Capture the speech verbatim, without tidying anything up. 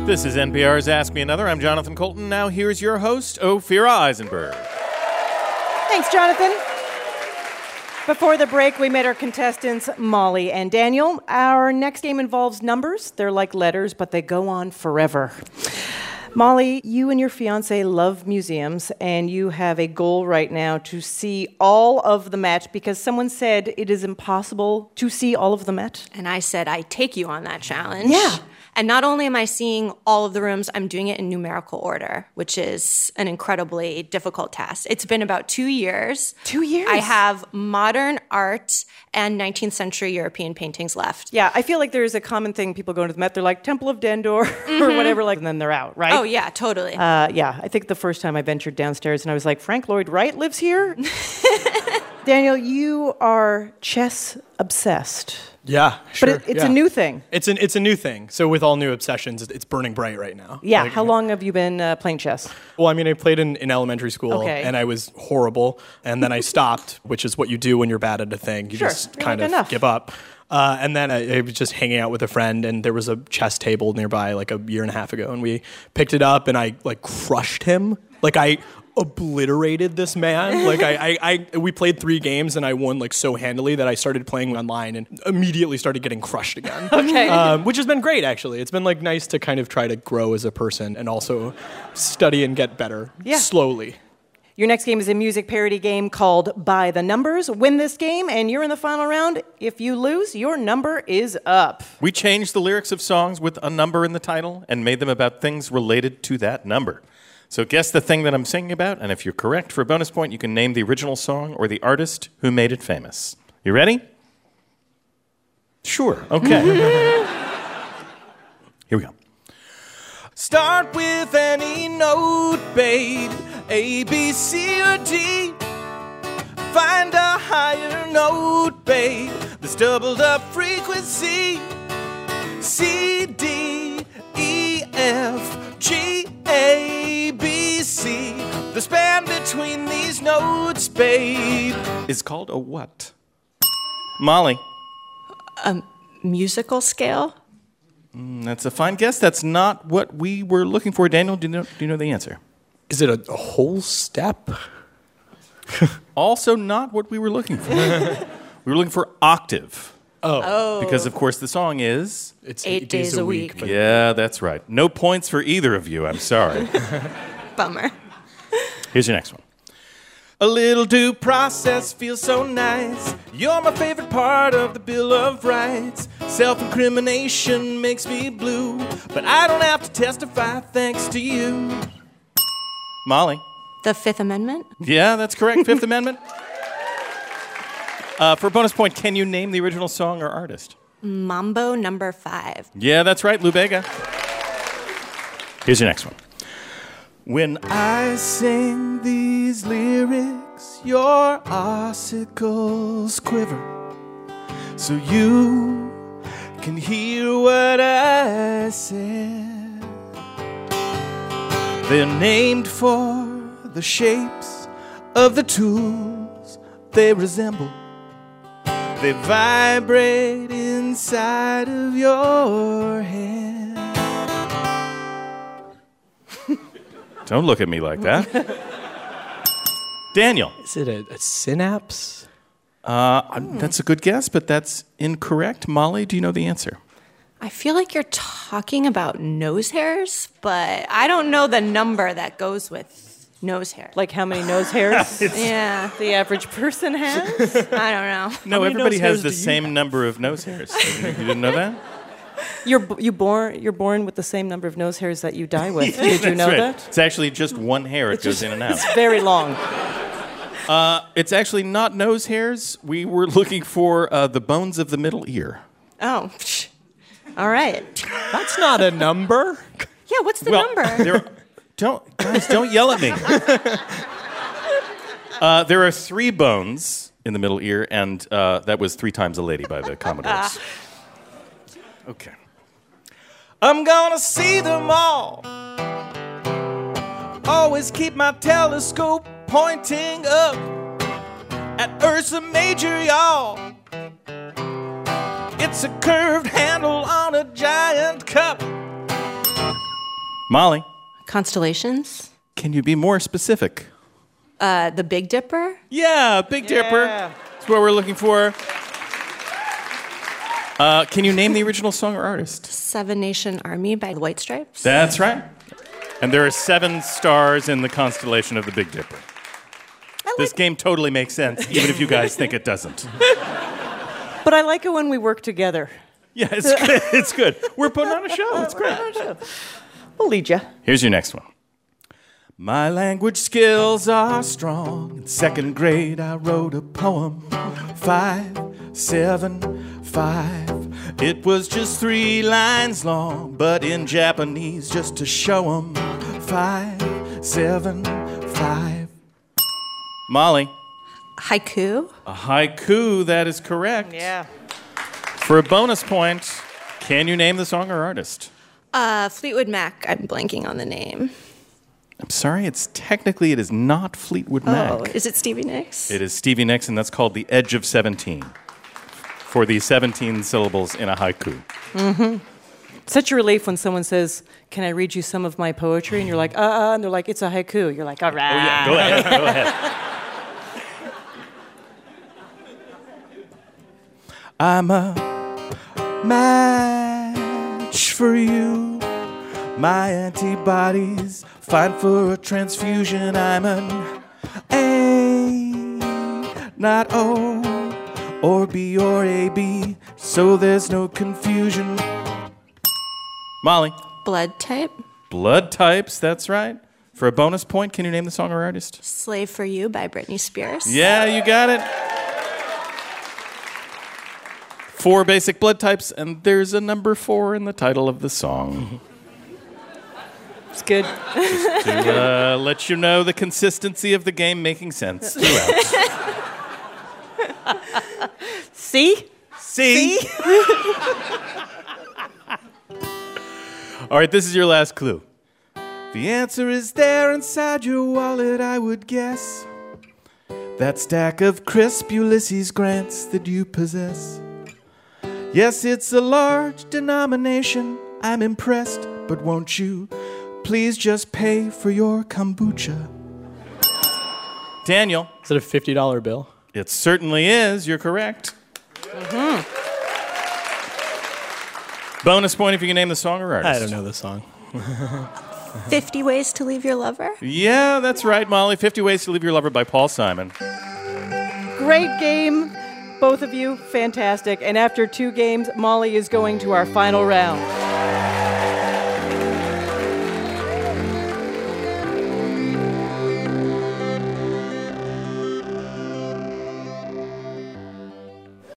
This is N P R's Ask Me Another. I'm Jonathan Colton. Now here's your host, Ophira Eisenberg. Thanks, Jonathan. Before the break, we met our contestants, Molly and Daniel. Our next game involves numbers. They're like letters, but they go on forever. Molly, you and your fiancé love museums, and you have a goal right now to see all of the Met because someone said it is impossible to see all of the Met. And I said, I take you on that challenge. Yeah. And not only am I seeing all of the rooms, I'm doing it in numerical order, which is an incredibly difficult task. It's been about two years. Two years? I have modern art and nineteenth century European paintings left. Yeah, I feel like there's a common thing. People go into the Met, they're like, Temple of Dendor mm-hmm. or whatever, like, and then they're out, right? Oh, yeah, totally. Uh, yeah, I think the first time I ventured downstairs and I was like, Frank Lloyd Wright lives here? Daniel, you are chess obsessed. Yeah, sure. But it, it's yeah. a new thing. It's an it's a new thing. So with all new obsessions, it's burning bright right now. Yeah. Like, How long have you been uh, playing chess? Well, I mean, I played in, in elementary school, Okay. and I was horrible. And then I stopped, which is what you do when you're bad at a thing. You Sure. just You're kind like, of enough. give up. Uh, and then I, I was just hanging out with a friend, and there was a chess table nearby like a year and a half ago, and we picked it up, and I like crushed him. Like I obliterated this man. Like I, I, I, we played three games, and I won like so handily that I started playing online and immediately started getting crushed again. Okay. Um, which has been great, actually. It's been like nice to kind of try to grow as a person and also study and get better Yeah. slowly. Your next game is a music parody game called By the Numbers. Win this game, and you're in the final round. If you lose, your number is up. We changed the lyrics of songs with a number in the title and made them about things related to that number. So guess the thing that I'm singing about, and if you're correct, for a bonus point, you can name the original song or the artist who made it famous. You ready? Sure. Okay. Here we go. Start with any note, babe. A, B, C, or D. Find a higher note, babe. That's double the frequency. C, D, E, F, G, A, B, C. The span between these notes, babe, is called a what? Molly. A musical scale? Mm, that's a fine guess. That's not what we were looking for. Daniel, do you know, do you know the answer? Is it a, a whole step? Also not what we were looking for. We were looking for octave. Oh. Oh. Because, of course, the song is... It's Eight days a week. but Yeah, that's right. No points for either of you. I'm sorry. Bummer. Here's your next one. A little due process feels so nice. You're my favorite part of the Bill of Rights. Self-incrimination makes me blue, but I don't have to testify thanks to you. Molly. The Fifth Amendment? Yeah, that's correct. Fifth Amendment. Uh, for a bonus point, can you name the original song or artist? Mambo number five. Yeah, that's right, Lou Bega. Here's your next one. When I sing these lyrics, your ossicles quiver, so you can hear what I said. They're named for the shapes of the tools they resemble. They vibrate inside of your head. Don't look at me like that. Daniel. Is it a, a synapse? Uh, that's a good guess, but that's incorrect. Molly, do you know the answer? I feel like you're talking about nose hairs, but I don't know the number that goes with nose hair. Like how many nose hairs Yeah, the average person has? I don't know. No, many everybody nose has hairs the do you same have? number of nose hairs. You didn't know that? You're b- you born you're born with the same number of nose hairs that you die with. Did you know That's right. that? It's actually just one hair. It goes in and out. It's very long. Uh, it's actually not nose hairs. We were looking for uh, the bones of the middle ear. Oh, psh. All right. That's not a number. Yeah, what's the Well, number? there, don't guys, don't yell at me. Uh, there are three bones in the middle ear, and uh, that was Three Times a Lady by the Commodores. Okay. I'm gonna see them all. Always keep my telescope pointing up at Ursa Major, y'all. It's a curved handle on a giant cup. Molly, Constellations? can you be more specific? Uh, the Big Dipper? Yeah, Big Dipper. That's what we're looking for. Uh, can you name the original song or artist? Seven Nation Army by the White Stripes? That's right. And there are seven stars in the constellation of the Big Dipper. I This like, game totally makes sense, even if you guys think it doesn't. but I like it when we work together. Yeah, it's good. It's good. We're putting on a show. It's great. We'll lead you. Here's your next one. My language skills are strong. In second grade, I wrote a poem. Five, seven, five. It was just three lines long, but in Japanese, just to show 'em. Five, seven, five. Molly, Haiku? a haiku, that is correct. Yeah. For a bonus point, can you name the song or artist? Uh, Fleetwood Mac. I'm blanking on the name. I'm sorry, it's technically it is not Fleetwood Mac. Oh, is it Stevie Nicks? It is Stevie Nicks, and that's called The Edge of seventeen. For the seventeen syllables in a haiku. Mm-hmm. Such a relief when someone says, "Can I read you some of my poetry?" And you're like, "Uh," and they're like, "It's a haiku." You're like, "All right." Oh yeah, go ahead, go ahead. I'm a match for you. My antibodies fine for a transfusion. I'm an A, not O, or B or A B, so there's no confusion. Molly, Blood Type? blood types, that's right. For a bonus point, can you name the song or artist? Slave for You by Britney Spears? Yeah, you got it. Four basic blood types, and there's a number four in the title of the song. It's good. To uh, let you know the consistency of the game making sense throughout. See? See? All right, this is your last clue. The answer is there inside your wallet, I would guess. That stack of crisp Ulysses Grants that you possess. Yes, it's a large denomination. I'm impressed, but won't you please just pay for your kombucha? Daniel. Is it a fifty dollar bill? It certainly is. You're correct. Mm-hmm. Bonus point if you can name the song or artist. I don't know the song. fifty Ways to Leave Your Lover? Yeah, that's right, Molly. fifty Ways to Leave Your Lover by Paul Simon. Great game. Both of you, fantastic. And after two games, Molly is going to our final round.